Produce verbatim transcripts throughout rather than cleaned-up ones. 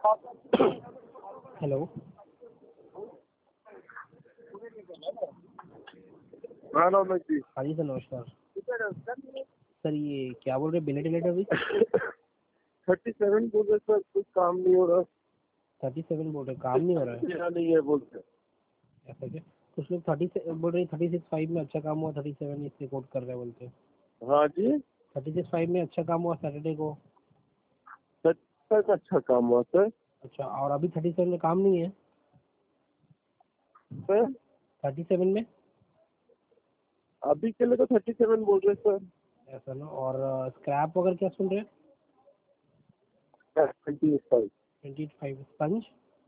Hello. हाँ normal जी। हाँ जी sir, नमस्कार सर। ये क्या बोल रहे, बिना टिकट अभी थर्टी सेवन बोल रहे सर, कुछ काम नहीं हो रहा। थर्टी सेवन बोल रहे, काम नहीं हो रहा है? यहाँ नहीं है बोलते। ऐसा क्या? कुछ लोग थर्टी बोल रहे, थर्टी सिक्स फाइव में अच्छा काम हुआ, थर्टी सेवन इससे कोट कर रहे हैं बोलते हैं। हाँ जी, थर्टी सिक्स फाइव में अच्छा काम हुआ सैटरडे को। सर तक अच्छा काम हुआ सर। अच्छा, और अभी थर्टी सेवन में काम नहीं है? सर थर्टी सेवन में अभी के लिए तो थर्टी सेवन बोल रहे सर। ऐसा ना। और स्क्रैप वगैरह क्या सुन रहे हैं? ट्वेंटी फाइव ट्वेंटी फाइव स्पंज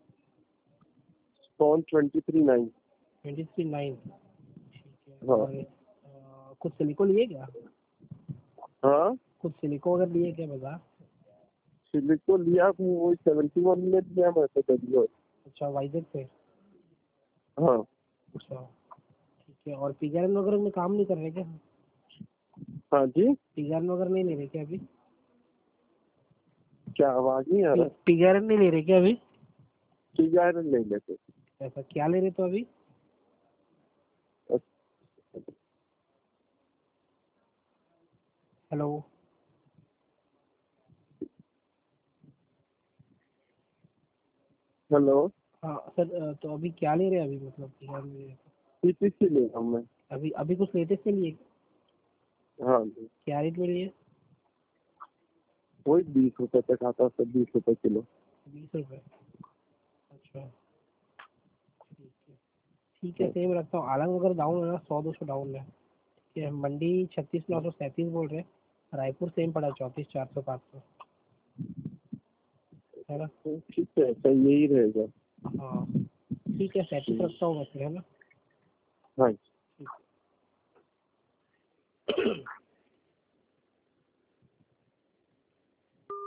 phone twenty three nine. Twenty three nine ठीक है। हाँ और अ, कुछ सिलिको लिए क्या? हाँ, कुछ सिलिको वगैरह लिए क्या बता? सिलिको लिया वही सेवेंटी वन में लिया मैं तो कभी। अच्छा, वाइजर से। हाँ अच्छा ठीक है। और पिगैरन वगैरह में काम नहीं कर रहे क्या? हाँ जी, पिगैरन वगैरह नहीं ले रहे क्या अभी? क्या आवाज नहीं आ रहा? पिगैरन नहीं ले रहे क्या अभी? ठीक है, नहीं लेते। ऐसा क्या ले रहे तो अभी? हेलो। हेलो, हाँ सर, तो अभी क्या ले रहे हैं अभी, मतलब पिगैरन ले रहे हैं तो? पीटीसी ले रहा हूँ मैं। अभी अभी कुछ लेटेस्ट नहीं लिए? हाँ जी, क्या रेट में लिए? वही बीस रुपए तक आता है सर, बीस रुपए किलो। बीस रुपये अच्छा ठीक है। ठीक है, सेम रखता हूँ। आलम वगैरह डाउन है ना, सौ दो सौ डाउन है। ठीक है। मंडी छत्तीस नौ सौ सैंतीस बोल रहे हैं। रायपुर सेम पड़ा, चौंतीस चार सौ पाँच सौ है ना। ठीक है सर, यही रहेगा। हाँ ठीक है, सैंतीस रखता हूँ मैं फिर, है ना। हाँ। ठीक है।